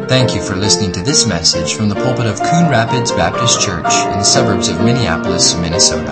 Thank you for listening to this message from the pulpit of Coon Rapids Baptist Church in the suburbs of Minneapolis, Minnesota.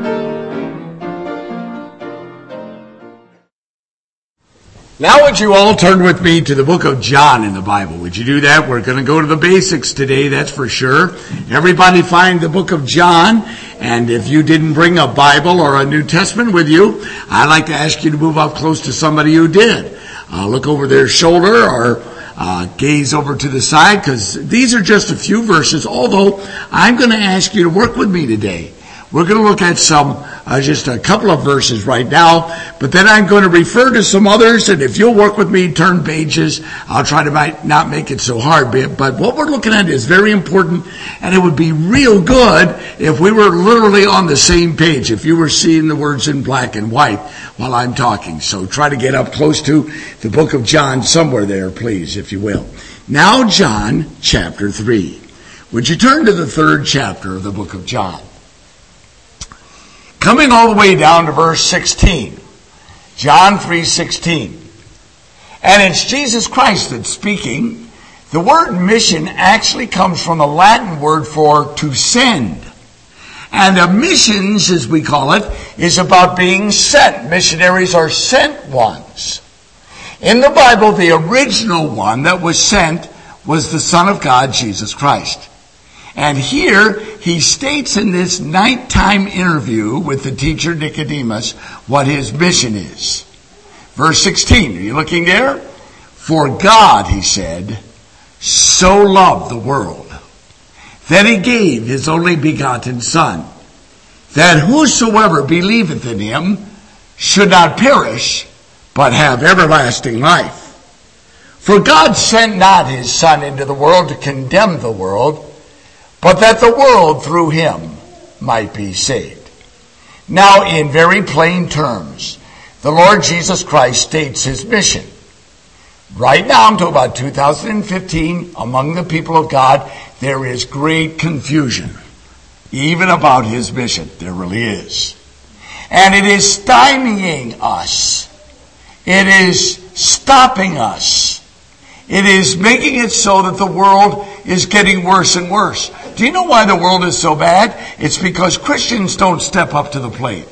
Now would you all turn with me to the book of John in the Bible? Would you do that? We're going to go to the basics today, that's for sure. Everybody find the book of John. And if you didn't bring a Bible or a New Testament with you, I'd like to ask you to move up close to somebody who did. Look over their shoulder or gaze over to the side, because these are just a few verses, although I'm going to ask you to work with me today. We're going to look at just a couple of verses right now, but then I'm going to refer to some others, and if you'll work with me, turn pages, I'll try to not make it so hard. But what we're looking at is very important, and it would be real good if we were literally on the same page, if you were seeing the words in black and white while I'm talking. So try to get up close to the book of John somewhere there, please, if you will. Now, John chapter 3. Would you turn to the 3rd chapter of the book of John? Coming all the way down to verse 16, John 3:16. And it's Jesus Christ that's speaking. The word mission actually comes from the Latin word for to send. And a missions, as we call it, is about being sent. Missionaries are sent ones. In the Bible, the original one that was sent was the Son of God, Jesus Christ. And here, he states in this nighttime interview with the teacher Nicodemus what his mission is. Verse 16, are you looking there? For God, he said, so loved the world, that he gave his only begotten Son, that whosoever believeth in him should not perish, but have everlasting life. For God sent not his Son into the world to condemn the world, but that the world through him might be saved. Now, in very plain terms, the Lord Jesus Christ states his mission. Right now, I'm talking about 2015, among the people of God, there is great confusion, even about his mission. There really is. And it is stymieing us. It is stopping us. It is making it so that the world is getting worse and worse. Do you know why the world is so bad? It's because Christians don't step up to the plate.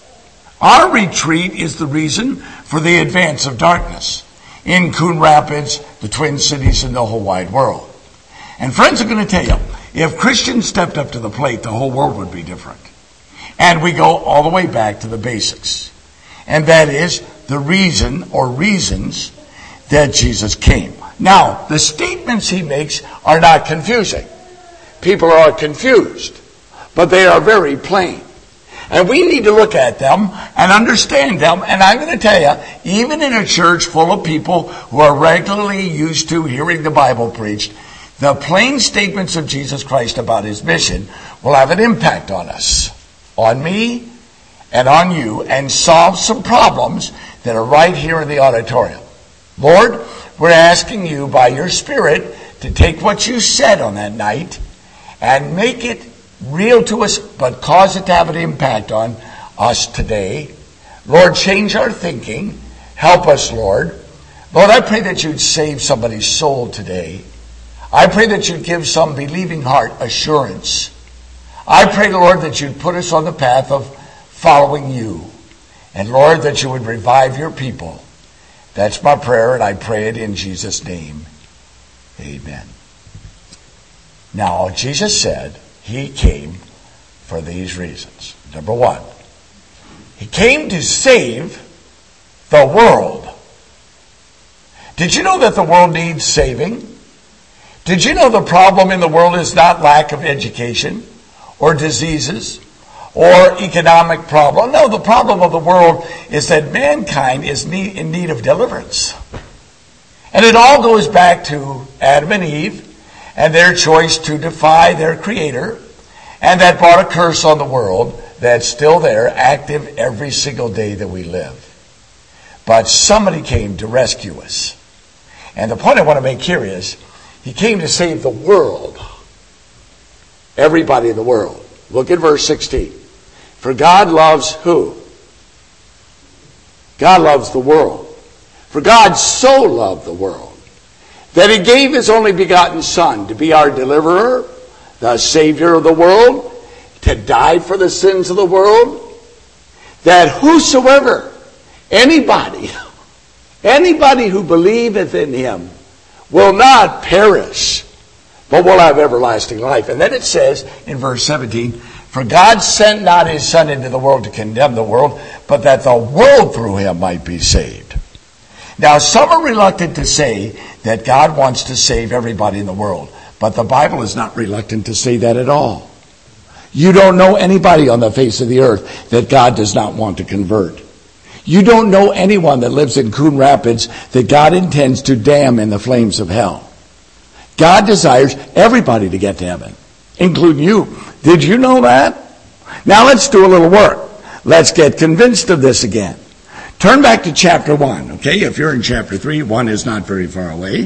Our retreat is the reason for the advance of darkness in Coon Rapids, the Twin Cities, and the whole wide world. And friends, I'm going to tell you, if Christians stepped up to the plate, the whole world would be different. And we go all the way back to the basics. And that is the reason or reasons that Jesus came. Now, the statements he makes are not confusing. People are confused, but they are very plain. And we need to look at them and understand them. And I'm going to tell you, even in a church full of people who are regularly used to hearing the Bible preached, the plain statements of Jesus Christ about his mission will have an impact on us, on me, and on you, and solve some problems that are right here in the auditorium. Lord, we're asking you by your Spirit to take what you said on that night and make it real to us, but cause it to have an impact on us today. Lord, change our thinking. Help us, Lord. Lord, I pray that you'd save somebody's soul today. I pray that you'd give some believing heart assurance. I pray, Lord, that you'd put us on the path of following you. And Lord, that you would revive your people. That's my prayer, and I pray it in Jesus' name. Amen. Now, Jesus said he came for these reasons. Number 1, he came to save the world. Did you know that the world needs saving? Did you know the problem in the world is not lack of education or diseases or economic problem? No, the problem of the world is that mankind is in need of deliverance. And it all goes back to Adam and Eve and their choice to defy their Creator, and that brought a curse on the world that's still there, active every single day that we live. But somebody came to rescue us. And the point I want to make here is, he came to save the world. Everybody in the world. Look at verse 16. For God loves who? God loves the world. For God so loved the world that he gave his only begotten Son to be our deliverer, the Savior of the world, to die for the sins of the world, that whosoever, anybody who believeth in him will not perish, but will have everlasting life. And then it says in verse 17, for God sent not his Son into the world to condemn the world, but that the world through him might be saved. Now, some are reluctant to say that God wants to save everybody in the world, but the Bible is not reluctant to say that at all. You don't know anybody on the face of the earth that God does not want to convert. You don't know anyone that lives in Coon Rapids that God intends to damn in the flames of hell. God desires everybody to get to heaven, including you. Did you know that? Now let's do a little work. Let's get convinced of this again. Turn back to chapter 1, okay? If you're in chapter 3, 1 is not very far away.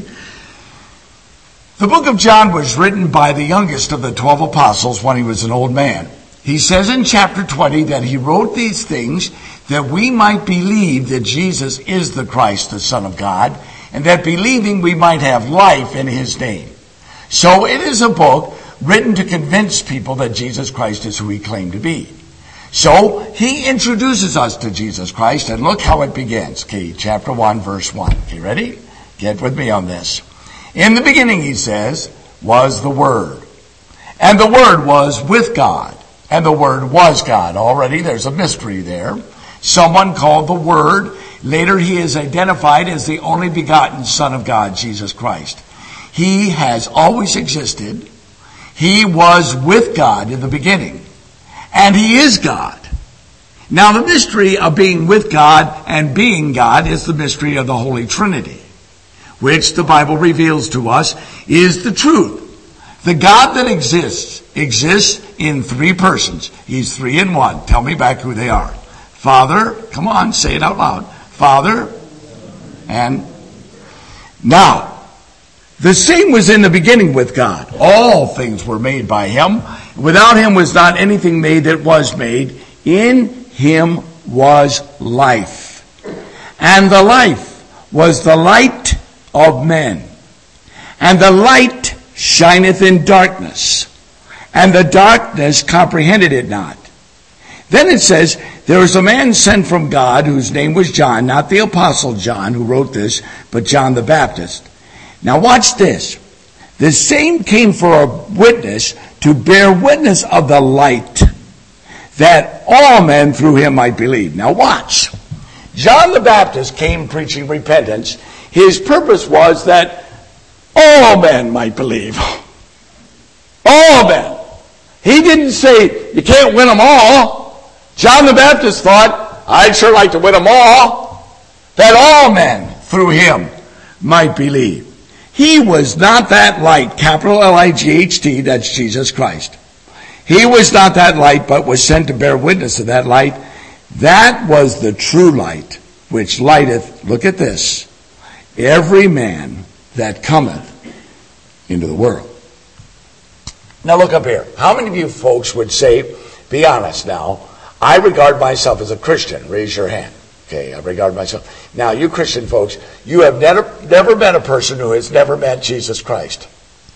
The book of John was written by the youngest of the 12 apostles when he was an old man. He says in chapter 20 that he wrote these things that we might believe that Jesus is the Christ, the Son of God, and that believing we might have life in his name. So it is a book written to convince people that Jesus Christ is who he claimed to be. So he introduces us to Jesus Christ, and look how it begins. Okay, chapter 1, verse 1. Okay, ready? Get with me on this. In the beginning, he says, was the Word. And the Word was with God. And the Word was God. Already there's a mystery there. Someone called the Word. Later he is identified as the only begotten Son of God, Jesus Christ. He has always existed. He was with God in the beginning. And he is God. Now the mystery of being with God and being God is the mystery of the Holy Trinity, which the Bible reveals to us is the truth. The God that exists in three persons. He's 3 in 1. Tell me back who they are. Father, come on, say it out loud. Father, and now, the same was in the beginning with God. All things were made by him. Without him was not anything made that was made. In him was life. And the life was the light of men. And the light shineth in darkness. And the darkness comprehended it not. Then it says, there was a man sent from God whose name was John, not the Apostle John who wrote this, but John the Baptist. Now watch this. The same came for a witness to bear witness of the light, that all men through him might believe. Now watch. John the Baptist came preaching repentance. His purpose was that all men might believe. All men. He didn't say, you can't win them all. John the Baptist thought, I'd sure like to win them all. That all men through him might believe. He was not that light, capital L-I-G-H-T, that's Jesus Christ. He was not that light, but was sent to bear witness of that light. That was the true light, which lighteth, look at this, every man that cometh into the world. Now look up here. How many of you folks would say, be honest now, I regard myself as a Christian? Raise your hand. Okay, I regard myself. Now, you Christian folks, you have never met a person who has never met Jesus Christ.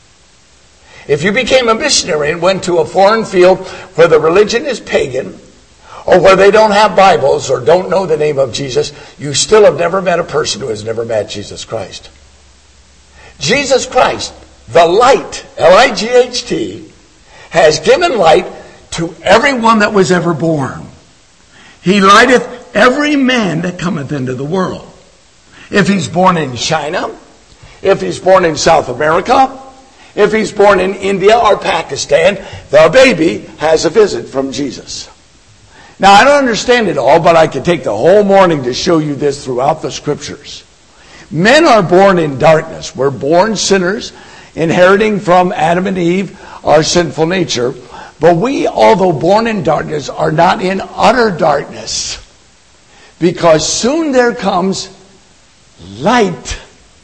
If you became a missionary and went to a foreign field where the religion is pagan, or where they don't have Bibles or don't know the name of Jesus, you still have never met a person who has never met Jesus Christ. Jesus Christ, the light, L-I-G-H-T, has given light to everyone that was ever born. He lighteth every man that cometh into the world. If he's born in China, if he's born in South America, if he's born in India or Pakistan, the baby has a visit from Jesus. Now, I don't understand it all, but I could take the whole morning to show you this throughout the scriptures. Men are born in darkness. We're born sinners, inheriting from Adam and Eve our sinful nature. But we, although born in darkness, are not in utter darkness. Because soon there comes light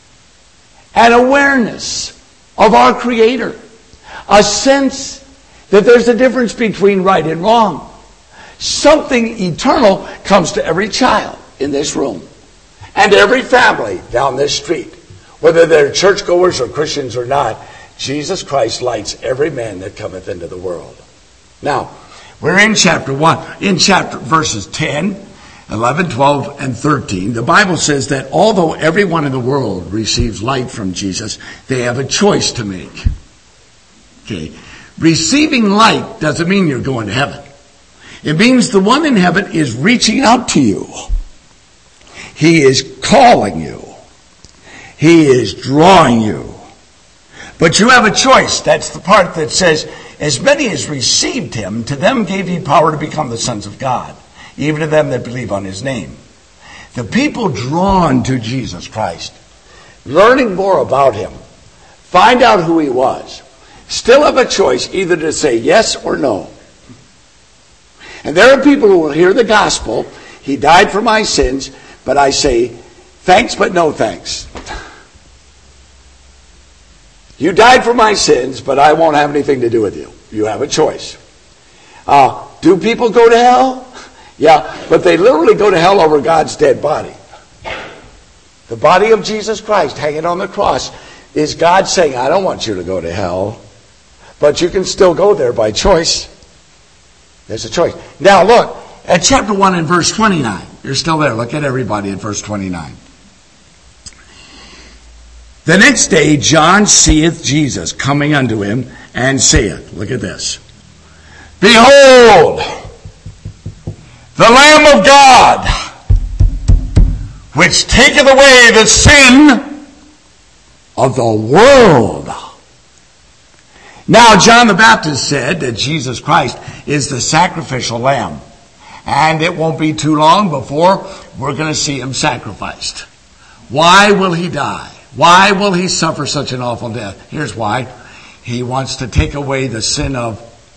and awareness of our Creator. A sense that there's a difference between right and wrong. Something eternal comes to every child in this room and every family down this street. Whether they're churchgoers or Christians or not, Jesus Christ lights every man that cometh into the world. Now, we're in chapter 1. In chapter verses 10, 11, 12, and 13, the Bible says that although everyone in the world receives light from Jesus, they have a choice to make. Okay. Receiving light doesn't mean you're going to heaven. It means the one in heaven is reaching out to you. He is calling you. He is drawing you. But you have a choice. That's the part that says, as many as received him, to them gave he power to become the sons of God, even to them that believe on his name. The people drawn to Jesus Christ, learning more about him, find out who he was, still have a choice either to say yes or no. And there are people who will hear the gospel. He died for my sins, but I say, thanks but no thanks. You died for my sins, but I won't have anything to do with you. You have a choice. Do people go to hell? Yeah, but they literally go to hell over God's dead body. The body of Jesus Christ hanging on the cross is God saying, I don't want you to go to hell, but you can still go there by choice. There's a choice. Now look, at chapter 1 and verse 29. You're still there. Look at everybody at verse 29. The next day John seeth Jesus coming unto him, and saith, look at this, Behold, the Lamb of God, which taketh away the sin of the world. Now, John the Baptist said that Jesus Christ is the sacrificial lamb. And it won't be too long before we're going to see him sacrificed. Why will he die? Why will he suffer such an awful death? Here's why. He wants to take away the sin of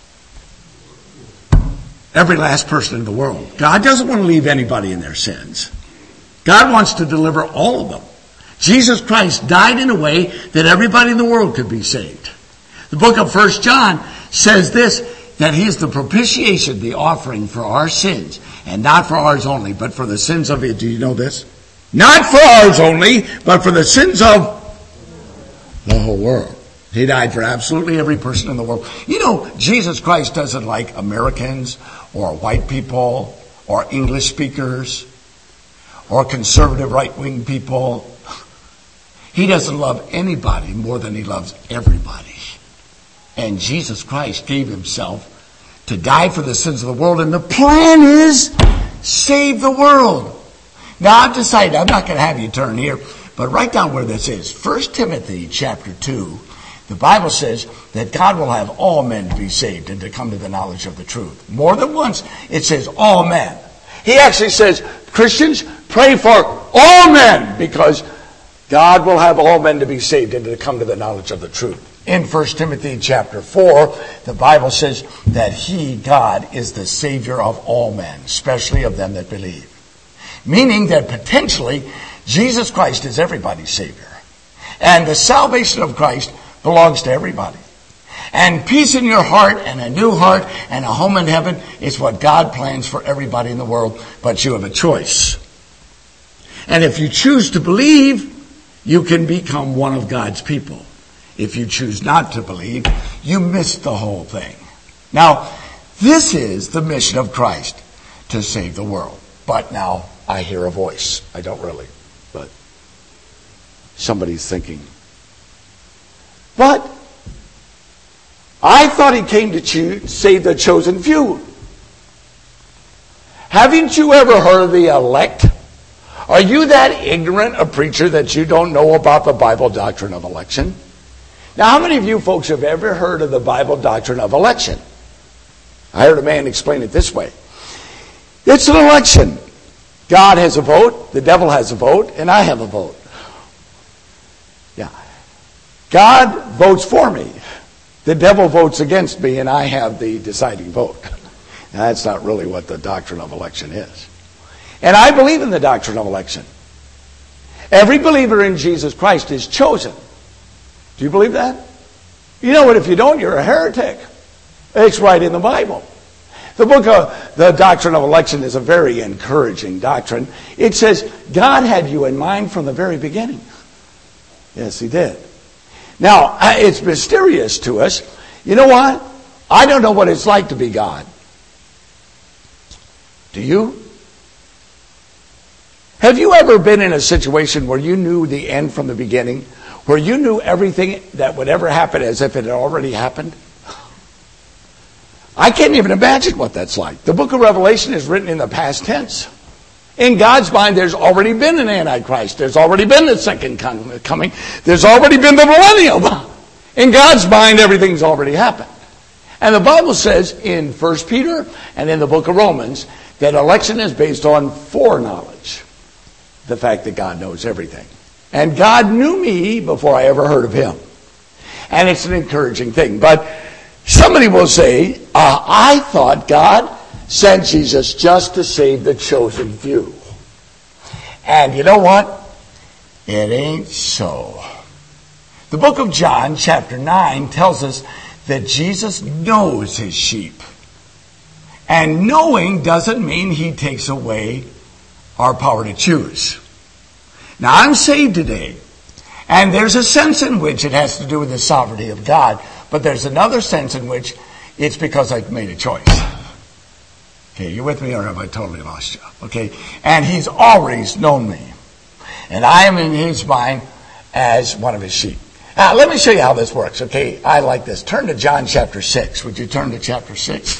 every last person in the world. God doesn't want to leave anybody in their sins. God wants to deliver all of them. Jesus Christ died in a way that everybody in the world could be saved. The book of 1 John says this, that he is the propitiation, the offering for our sins, and not for ours only, but for the sins of it. Do you know this? Not for ours only, but for the sins of the whole world. He died for absolutely every person in the world. You know, Jesus Christ doesn't like Americans or white people or English speakers or conservative right-wing people. He doesn't love anybody more than he loves everybody. And Jesus Christ gave himself to die for the sins of the world. And the plan is save the world. Now I've decided, I'm not going to have you turn here, but write down where this is. 1 Timothy chapter 2, the Bible says that God will have all men to be saved and to come to the knowledge of the truth. More than once, it says all men. He actually says, Christians, pray for all men, because God will have all men to be saved and to come to the knowledge of the truth. In 1 Timothy chapter 4, the Bible says that he, God, is the Savior of all men, especially of them that believe. Meaning that potentially, Jesus Christ is everybody's Savior. And the salvation of Christ belongs to everybody. And peace in your heart and a new heart and a home in heaven is what God plans for everybody in the world, but you have a choice. And if you choose to believe, you can become one of God's people. If you choose not to believe, you miss the whole thing. Now, this is the mission of Christ, to save the world. But now I hear a voice. I don't really, but somebody's thinking, but I thought he came to save the chosen few. Haven't you ever heard of the elect? Are you that ignorant a preacher that you don't know about the Bible doctrine of election? Now, how many of you folks have ever heard of the Bible doctrine of election? I heard a man explain it this way. It's an election. God has a vote, the devil has a vote, and I have a vote. Yeah. God votes for me. The devil votes against me, and I have the deciding vote. Now, that's not really what the doctrine of election is. And I believe in the doctrine of election. Every believer in Jesus Christ is chosen. Do you believe that? You know what? If you don't, you're a heretic. It's right in the Bible. The book of the doctrine of election is a very encouraging doctrine. It says God had you in mind from the very beginning. Yes, he did. Now, it's mysterious to us. You know what? I don't know what it's like to be God. Do you? Have you ever been in a situation where you knew the end from the beginning? Where you knew everything that would ever happen as if it had already happened? I can't even imagine what that's like. The book of Revelation is written in the past tense. In God's mind, there's already been an Antichrist. There's already been the second coming. There's already been the millennium. In God's mind, everything's already happened. And the Bible says in 1 Peter and in the book of Romans that election is based on foreknowledge. The fact that God knows everything. And God knew me before I ever heard of him. And it's an encouraging thing. But somebody will say, I thought God sent Jesus just to save the chosen few. And you know what? It ain't so. The book of John, chapter 9, tells us that Jesus knows his sheep. And knowing doesn't mean he takes away our power to choose. Now, I'm saved today, and there's a sense in which it has to do with the sovereignty of God, but there's another sense in which it's because I've made a choice. Okay, you with me, or have I totally lost you? Okay, and he's always known me, and I am in his mind as one of his sheep. Now, let me show you how this works, okay? I like this. Turn to John chapter 6. Would you turn to chapter 6?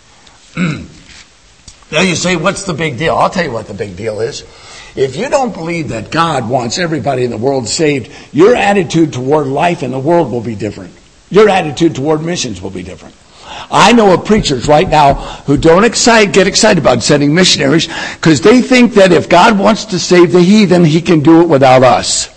Now you say, what's the big deal? I'll tell you what the big deal is. If you don't believe that God wants everybody in the world saved, your attitude toward life in the world will be different. Your attitude toward missions will be different. I know of preachers right now who don't get excited about sending missionaries because they think that if God wants to save the heathen, he can do it without us.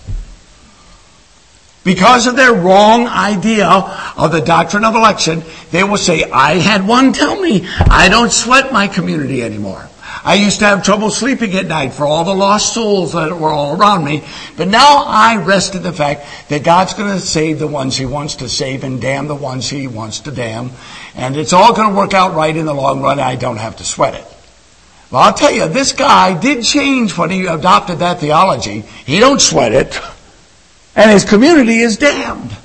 Because of their wrong idea of the doctrine of election, they will say, I had one tell me, I don't sweat my community anymore. I used to have trouble sleeping at night for all the lost souls that were all around me. But now I rest in the fact that God's going to save the ones he wants to save and damn the ones he wants to damn. And it's all going to work out right in the long run. I don't have to sweat it. Well, I'll tell you, this guy did change when he adopted that theology. He don't sweat it. And his community is damned.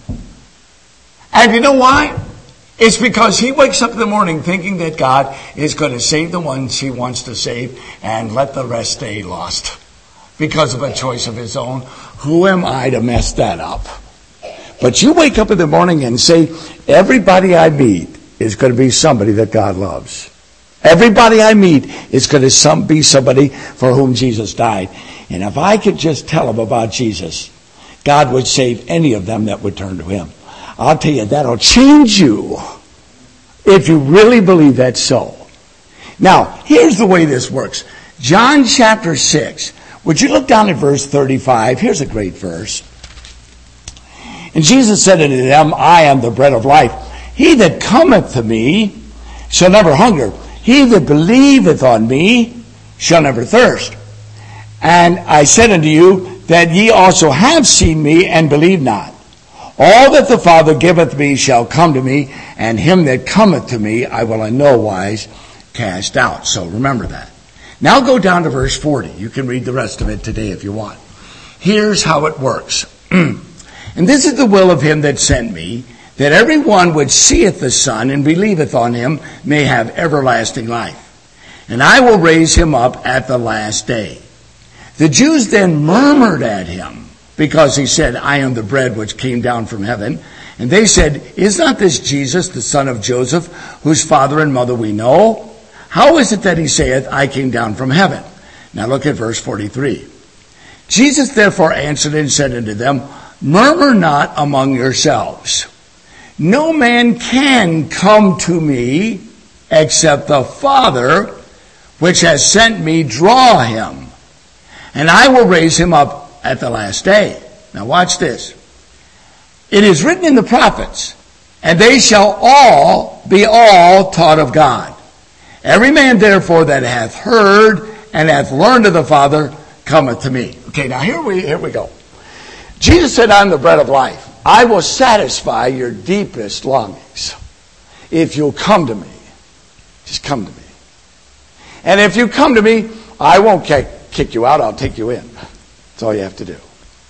And you know why? It's because he wakes up in the morning thinking that God is going to save the ones he wants to save and let the rest stay lost because of a choice of his own. Who am I to mess that up? But you wake up in the morning and say, everybody I meet is going to be somebody that God loves. Everybody I meet is going to be somebody for whom Jesus died. And if I could just tell them about Jesus, God would save any of them that would turn to him. I'll tell you, that'll change you if you really believe that's so. Now, here's the way this works. John chapter 6. Would you look down at verse 35? Here's a great verse. And Jesus said unto them, I am the bread of life. He that cometh to me shall never hunger. He that believeth on me shall never thirst. And I said unto you that ye also have seen me and believe not. All that the Father giveth me shall come to me, and him that cometh to me I will in no wise cast out. So remember that. Now go down to verse 40. You can read the rest of it today if you want. Here's how it works. And this is the will of him that sent me, that every one which seeth the Son and believeth on him may have everlasting life. And I will raise him up at the last day. The Jews then murmured at him, because he said, I am the bread which came down from heaven. And they said, is not this Jesus, the son of Joseph, whose father and mother we know? How is it that he saith, I came down from heaven? Now look at verse 43. Jesus therefore answered and said unto them, murmur not among yourselves. No man can come to me except the Father which has sent me draw him. And I will raise him up at the last day. Now watch this. It is written in the prophets, and they shall all be taught of God. Every man therefore that hath heard and hath learned of the Father cometh to me. Okay, now here we go. Jesus said, I'm the bread of life. I will satisfy your deepest longings if you'll come to me. Just come to me. And if you come to me, I won't kick you out, I'll take you in. That's all you have to do.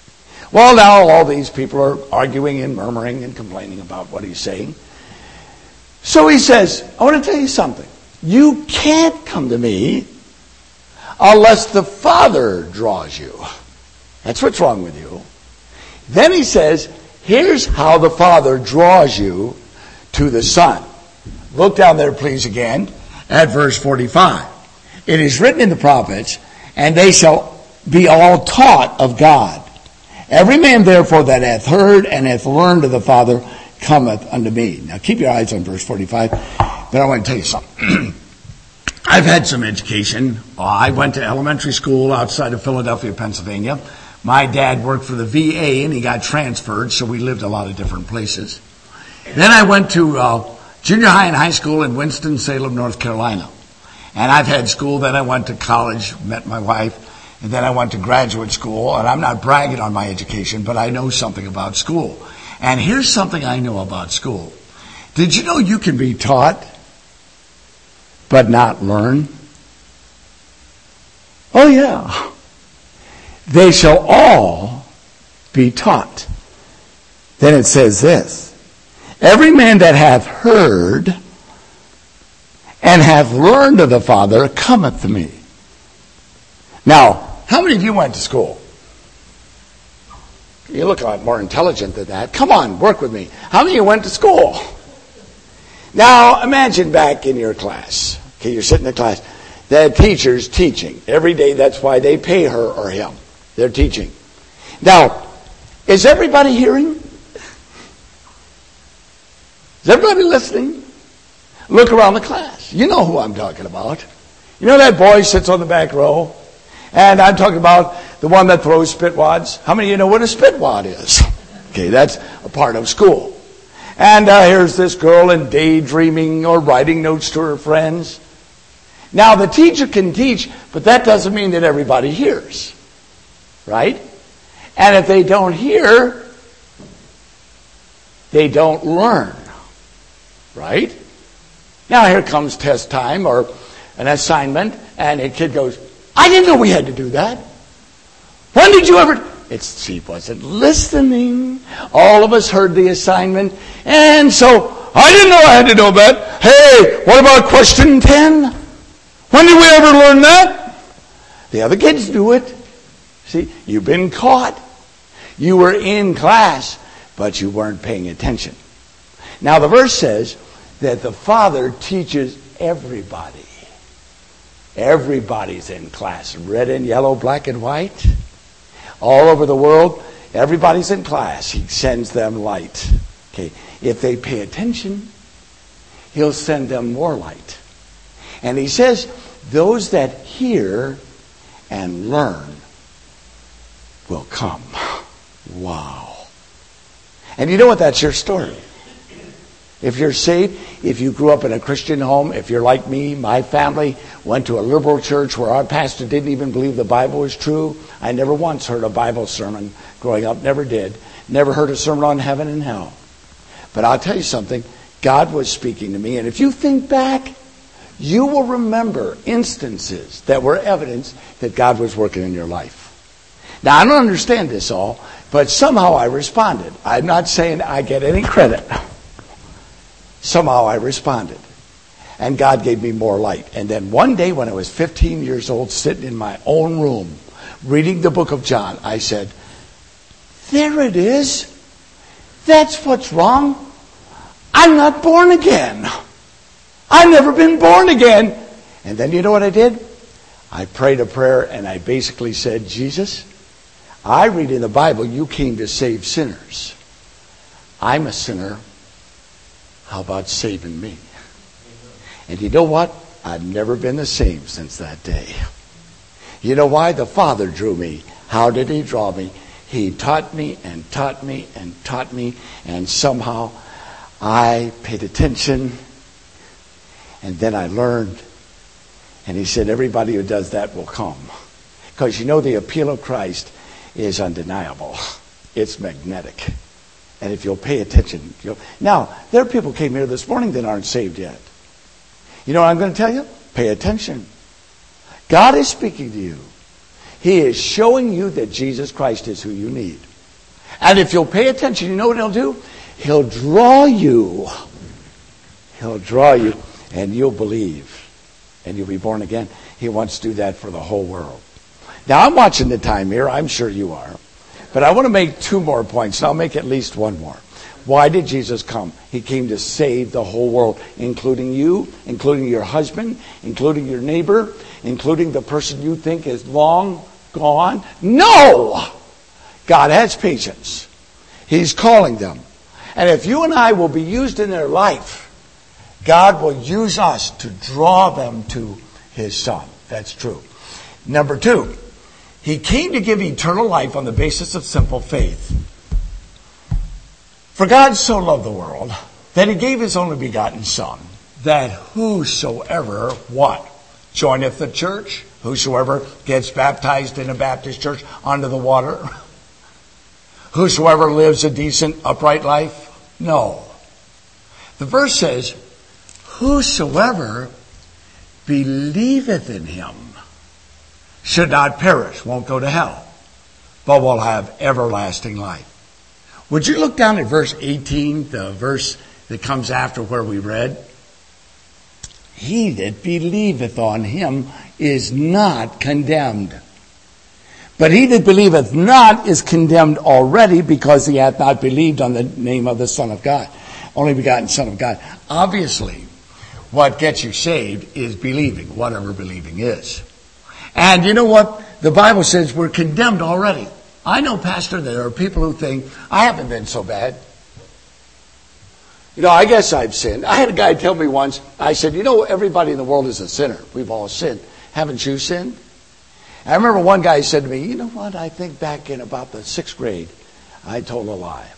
Well, now all these people are arguing and murmuring and complaining about what he's saying. So he says, I want to tell you something. You can't come to me unless the Father draws you. That's what's wrong with you. Then he says, here's how the Father draws you to the Son. Look down there, please, again, at verse 45. It is written in the prophets, and they shall be all taught of God. Every man, therefore, that hath heard and hath learned of the Father cometh unto me. Now, keep your eyes on verse 45, but I want to tell you something. I've had some education. I went to elementary school outside of Philadelphia, Pennsylvania. My dad worked for the VA, and he got transferred, so we lived a lot of different places. Then I went to junior high and high school in Winston-Salem, North Carolina. And I've had school, then I went to college, met my wife, and then I went to graduate school. And I'm not bragging on my education, but I know something about school. And here's something I know about school. Did you know you can be taught but not learn? Oh, yeah. They shall all be taught. Then it says this, every man that hath heard and hath learned of the Father cometh to me. Now, how many of you went to school? You look a lot more intelligent than that. Come on, work with me. How many of you went to school? Now, imagine back in your class. Okay, you're sitting in class. The teacher's teaching. Every day, that's why they pay her or him. They're teaching. Now, is everybody hearing? Is everybody listening? Look around the class. You know who I'm talking about. You know that boy sits on the back row? And I'm talking about the one that throws spitwads. How many of you know what a spitwad is? Okay, that's a part of school. And here's this girl in daydreaming or writing notes to her friends. Now, the teacher can teach, but that doesn't mean that everybody hears. Right? And if they don't hear, they don't learn. Right? Now, here comes test time or an assignment, and a kid goes, I didn't know we had to do that. When did you ever? She wasn't listening. All of us heard the assignment, and so I didn't know I had to know that. Hey, what about question 10? When did we ever learn that? The other kids do it. See, you've been caught. You were in class, but you weren't paying attention. Now, the verse says that the Father teaches everybody. Everybody's in class. Red and yellow, black and white. All over the world, everybody's in class. He sends them light. Okay, if they pay attention, He'll send them more light. And He says, those that hear and learn will come. Wow. And you know what? That's your story. If you're saved, if you grew up in a Christian home, if you're like me, my family went to a liberal church where our pastor didn't even believe the Bible was true. I never once heard a Bible sermon growing up, never did. Never heard a sermon on heaven and hell. But I'll tell you something, God was speaking to me, and if you think back, you will remember instances that were evidence that God was working in your life. Now, I don't understand this all, but somehow I responded. I'm not saying I get any credit. Somehow I responded. And God gave me more light. And then one day when I was 15 years old, sitting in my own room, reading the book of John, I said, there it is. That's what's wrong. I'm not born again. I've never been born again. And then you know what I did? I prayed a prayer and I basically said, Jesus, I read in the Bible you came to save sinners. I'm a sinner. How about saving me? And you know what? I've never been the same since that day. You know why? The Father drew me. How did He draw me? He taught me and taught me and taught me, and somehow I paid attention, and then I learned. And He said, everybody who does that will come. Because you know the appeal of Christ is undeniable. It's magnetic. And if you'll pay attention, Now, there are people who came here this morning that aren't saved yet. You know what I'm going to tell you? Pay attention. God is speaking to you. He is showing you that Jesus Christ is who you need. And if you'll pay attention, you know what he'll do? He'll draw you. He'll draw you, and you'll believe. And you'll be born again. He wants to do that for the whole world. Now, I'm watching the time here. I'm sure you are. But I want to make 2 more points, and I'll make at least 1 more. Why did Jesus come? He came to save the whole world, including you, including your husband, including your neighbor, including the person you think is long gone. No! God has patience. He's calling them. And if you and I will be used in their life, God will use us to draw them to His Son. That's true. Number 2, He came to give eternal life on the basis of simple faith. For God so loved the world that He gave His only begotten Son, that whosoever, what? Joineth the church? Whosoever gets baptized in a Baptist church under the water? Whosoever lives a decent, upright life? No. The verse says, whosoever believeth in Him should not perish, won't go to hell, but will have everlasting life. Would you look down at verse 18, the verse that comes after where we read? He that believeth on Him is not condemned. But he that believeth not is condemned already, because he hath not believed on the name of the Son of God, only begotten Son of God. Obviously, what gets you saved is believing, whatever believing is. And you know what? The Bible says we're condemned already. I know, Pastor, there are people who think, I haven't been so bad. You know, I guess I've sinned. I had a guy tell me once, I said, you know, everybody in the world is a sinner. We've all sinned. Haven't you sinned? I remember one guy said to me, you know what, I think back in about the 6th grade, I told a lie.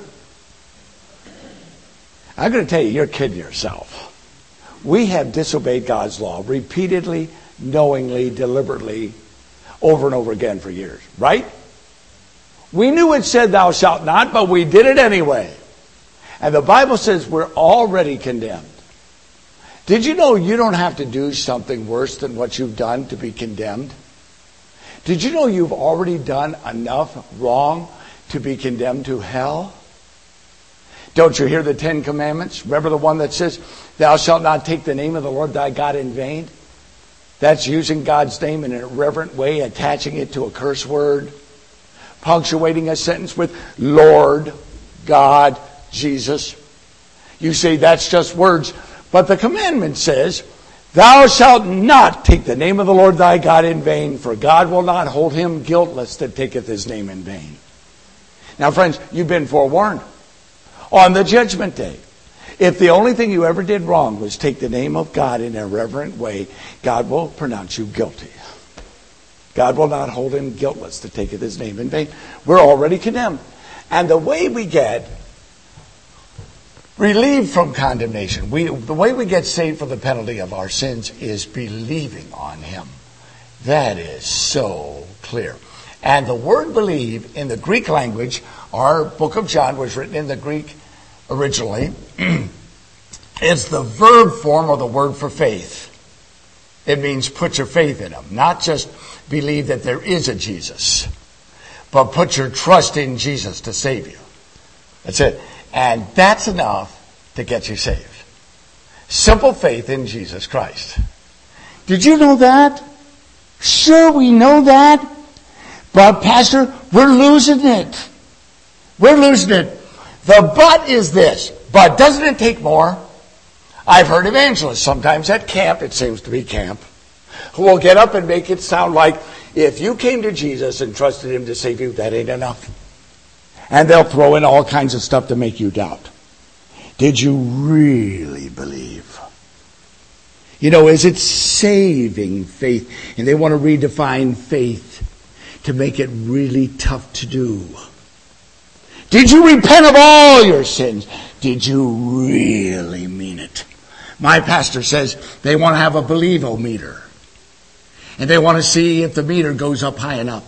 I'm going to tell you, you're kidding yourself. We have disobeyed God's law repeatedly, knowingly, deliberately, over and over again for years, right? We knew it said thou shalt not, but we did it anyway. And the Bible says we're already condemned. Did you know you don't have to do something worse than what you've done to be condemned? Did you know you've already done enough wrong to be condemned to hell? Don't you hear the 10 Commandments? Remember the one that says, thou shalt not take the name of the Lord thy God in vain? That's using God's name in an irreverent way, attaching it to a curse word, punctuating a sentence with Lord, God, Jesus. You say that's just words, but the commandment says, thou shalt not take the name of the Lord thy God in vain, for God will not hold him guiltless that taketh his name in vain. Now, friends, you've been forewarned. On the judgment day, if the only thing you ever did wrong was take the name of God in a reverent way, God will pronounce you guilty. God will not hold him guiltless that taketh his name in vain. We're already condemned. And the way we get relieved from condemnation, the way we get saved from the penalty of our sins is believing on him. That is so clear. And the word believe in the Greek language, our book of John was written in the Greek originally. It's the verb form of the word for faith. It means put your faith in him. Not just believe that there is a Jesus, but put your trust in Jesus to save you. That's it. And that's enough to get you saved. Simple faith in Jesus Christ. Did you know that? Sure, we know that. But, Pastor, we're losing it. We're losing it. The but is this. But doesn't it take more? I've heard evangelists sometimes at camp, it seems to be camp, who will get up and make it sound like if you came to Jesus and trusted him to save you, that ain't enough. And they'll throw in all kinds of stuff to make you doubt. Did you really believe? You know, is it saving faith? And they want to redefine faith to make it really tough to do. Did you repent of all your sins? Did you really mean it? My pastor says they want to have a believe-o-meter. And they want to see if the meter goes up high enough.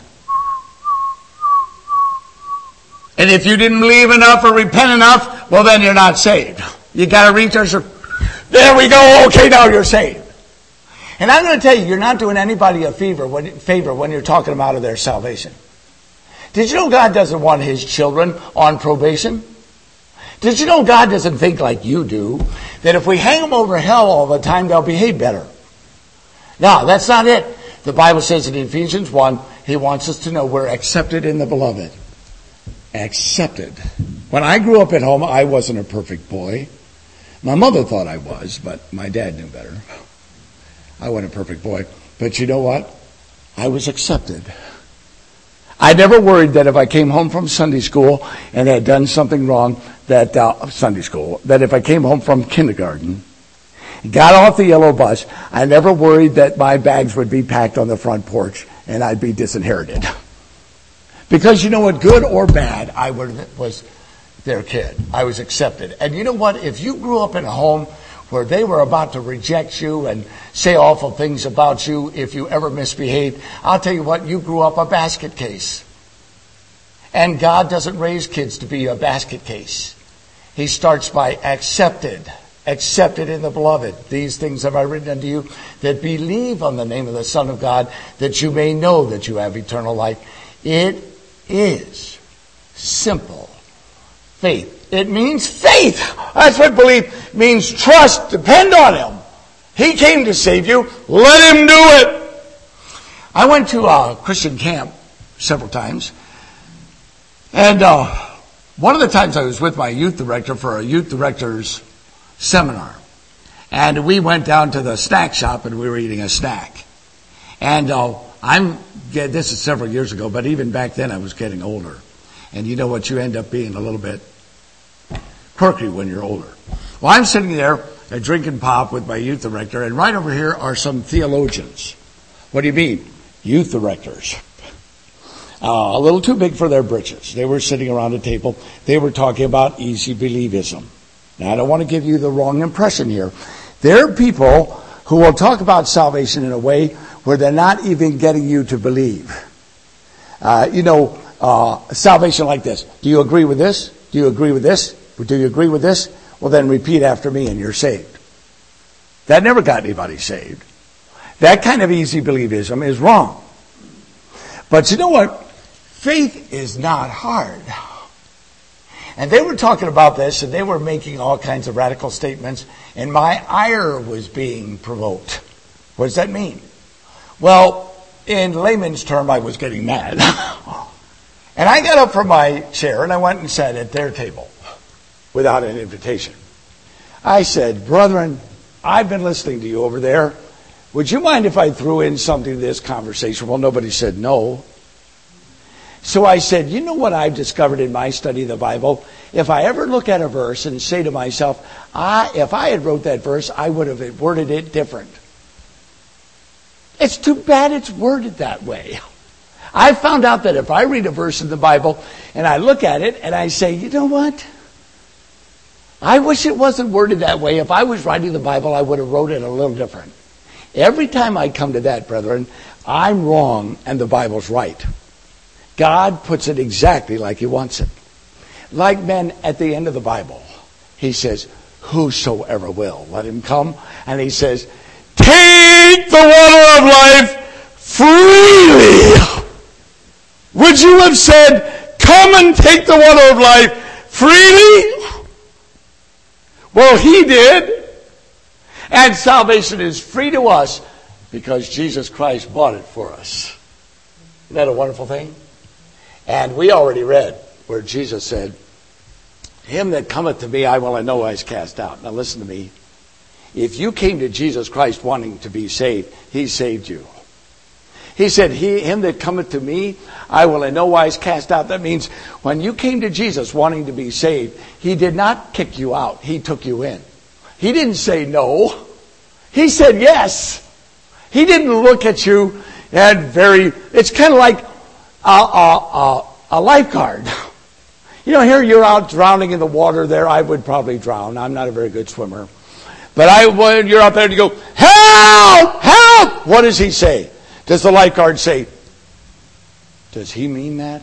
And if you didn't believe enough or repent enough, well, then you're not saved. You got to reach there. There we go. Okay, now you're saved. And I'm going to tell you, you're not doing anybody a favor when you're talking them out of their salvation. Did you know God doesn't want His children on probation? Did you know God doesn't think like you do, that if we hang them over hell all the time, they'll behave better? No, that's not it. The Bible says in Ephesians 1, He wants us to know we're accepted in the beloved. Accepted. When I grew up at home, I wasn't a perfect boy. My mother thought I was, but my dad knew better. I wasn't a perfect boy. But you know what? I was accepted. I never worried that if I came home from Sunday school and had done something wrong, that if I came home from kindergarten, got off the yellow bus, I never worried that my bags would be packed on the front porch and I'd be disinherited. Because you know what, good or bad, I was their kid. I was accepted. And you know what, if you grew up in a home where they were about to reject you and say awful things about you if you ever misbehaved, I'll tell you what, you grew up a basket case. And God doesn't raise kids to be a basket case. He starts by accepted in the beloved. These things have I written unto you that believe on the name of the Son of God, that you may know that you have eternal life. It is simple faith. It means faith. That's what belief means. Trust. Depend on Him. He came to save you. Let Him do it. I went to a Christian camp several times. And one of the times I was with my youth director for a youth director's seminar. And we went down to the snack shop and we were eating a snack. And this is several years ago, but even back then I was getting older. And you know what? You end up being a little bit quirky when you're older. Well, I'm sitting there drinking pop with my youth director, and right over here are some theologians. What do you mean? Youth directors. A little too big for their britches. They were sitting around a table. They were talking about easy believism. Now, I don't want to give you the wrong impression here. There are people who will talk about salvation in a way where they're not even getting you to believe. Salvation like this. Do you agree with this? Do you agree with this? Do you agree with this? Well, then repeat after me and you're saved. That never got anybody saved. That kind of easy believism is wrong. But you know what? Faith is not hard. And they were talking about this, and they were making all kinds of radical statements, and my ire was being provoked. What does that mean? Well, in layman's term, I was getting mad. And I got up from my chair, and I went and sat at their table without an invitation. I said, brethren, I've been listening to you over there. Would you mind if I threw in something to this conversation? Well, nobody said no. So I said, you know what I've discovered in my study of the Bible? If I ever look at a verse and say to myself, if I had wrote that verse, I would have worded it different. It's too bad it's worded that way. I found out that if I read a verse in the Bible and I look at it and I say, you know what? I wish it wasn't worded that way. If I was writing the Bible, I would have wrote it a little different. Every time I come to that, brethren, I'm wrong and the Bible's right. God puts it exactly like He wants it. Like men at the end of the Bible, He says, whosoever will, let him come. And He says, take the water of life freely. Would you have said, come and take the water of life freely? Well, He did. And salvation is free to us because Jesus Christ bought it for us. Isn't that a wonderful thing? And we already read where Jesus said, him that cometh to me I will in no wise cast out. Now listen to me. If you came to Jesus Christ wanting to be saved, He saved you. He said, him that cometh to me I will in no wise cast out. That means when you came to Jesus wanting to be saved, He did not kick you out. He took you in. He didn't say no. He said yes. He didn't look at you and it's kind of like a lifeguard. You know, here you're out drowning in the water there. I would probably drown. I'm not a very good swimmer. But when you're out there and you go, help! Help! What does he say? Does the lifeguard say, does he mean that?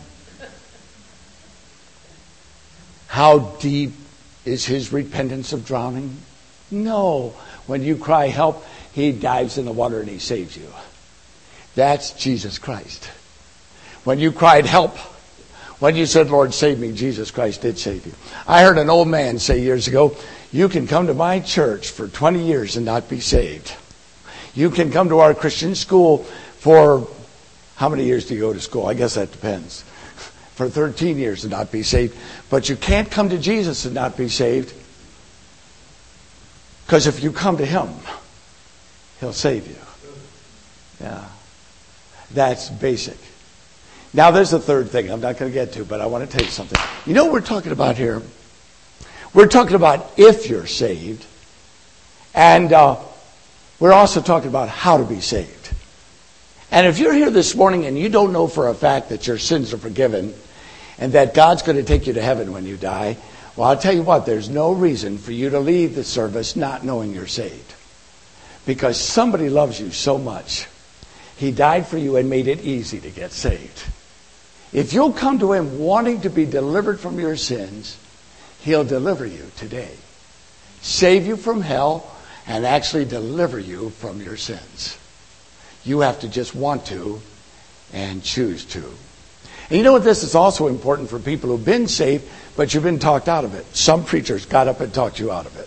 How deep is his repentance of drowning? No. When you cry help, He dives in the water and He saves you. That's Jesus Christ. When you cried help When you said, Lord, save me, Jesus Christ did save you. I heard an old man say years ago, you can come to my church for 20 years and not be saved. You can come to our Christian school for, how many years do you go to school? I guess that depends. For 13 years and not be saved. But you can't come to Jesus and not be saved. Because if you come to Him, He'll save you. Yeah. That's basic. Now there's a third thing I'm not going to get to, but I want to tell you something. You know what we're talking about here? We're talking about if you're saved. And we're also talking about how to be saved. And if you're here this morning and you don't know for a fact that your sins are forgiven and that God's going to take you to heaven when you die, well, I'll tell you what, there's no reason for you to leave the service not knowing you're saved. Because somebody loves you so much. He died for you and made it easy to get saved. If you'll come to Him wanting to be delivered from your sins, He'll deliver you today. Save you from hell and actually deliver you from your sins. You have to just want to and choose to. And you know what? This is also important for people who've been saved, but you've been talked out of it. Some preachers got up and talked you out of it.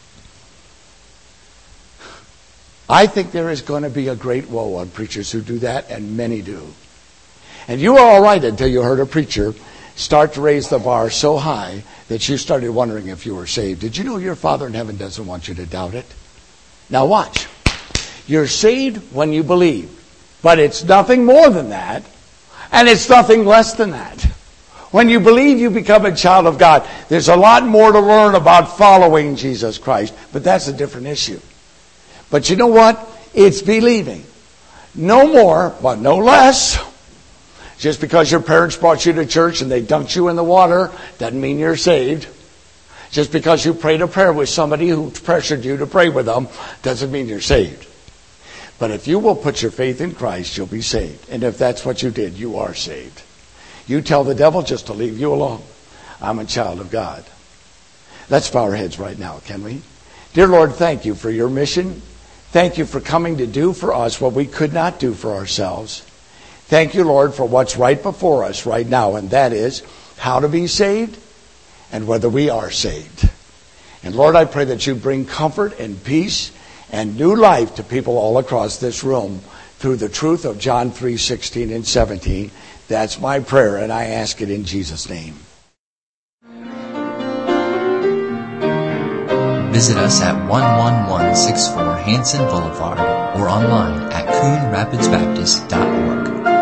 I think there is going to be a great woe on preachers who do that, and many do. And you were all right until you heard a preacher start to raise the bar so high that you started wondering if you were saved. Did you know your Father in heaven doesn't want you to doubt it? Now watch. You're saved when you believe. But it's nothing more than that. And it's nothing less than that. When you believe, you become a child of God. There's a lot more to learn about following Jesus Christ. But that's a different issue. But you know what? It's believing. No more, but no less. Just because your parents brought you to church and they dunked you in the water doesn't mean you're saved. Just because you prayed a prayer with somebody who pressured you to pray with them doesn't mean you're saved. But if you will put your faith in Christ, you'll be saved. And if that's what you did, you are saved. You tell the devil just to leave you alone. I'm a child of God. Let's bow our heads right now, can we? Dear Lord, thank you for your mission. Thank you for coming to do for us what we could not do for ourselves. Thank you, Lord, for what's right before us right now, and that is how to be saved and whether we are saved. And Lord, I pray that you bring comfort and peace and new life to people all across this room through the truth of John 3:16 and 17. That's my prayer, and I ask it in Jesus' name. Visit us at 11164 Hanson Boulevard or online at CoonRapidsBaptist.org.